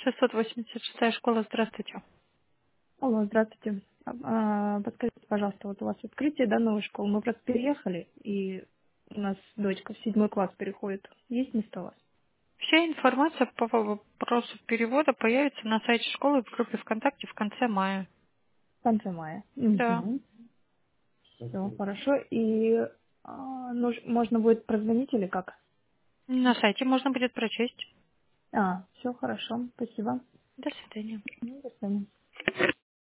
686 школа, здравствуйте. Алло, здравствуйте. Подскажите, пожалуйста, вот у вас открытие, да, новой школы. Мы просто переехали, и у нас дочка в 7 класс переходит. Есть место у вас? Вся информация по вопросу перевода появится на сайте школы в группе ВКонтакте в конце мая. В конце мая. Да. Угу. Все, хорошо. И можно будет прозвонить или как? На сайте можно будет прочесть. Все хорошо. Спасибо. До свидания. До свидания.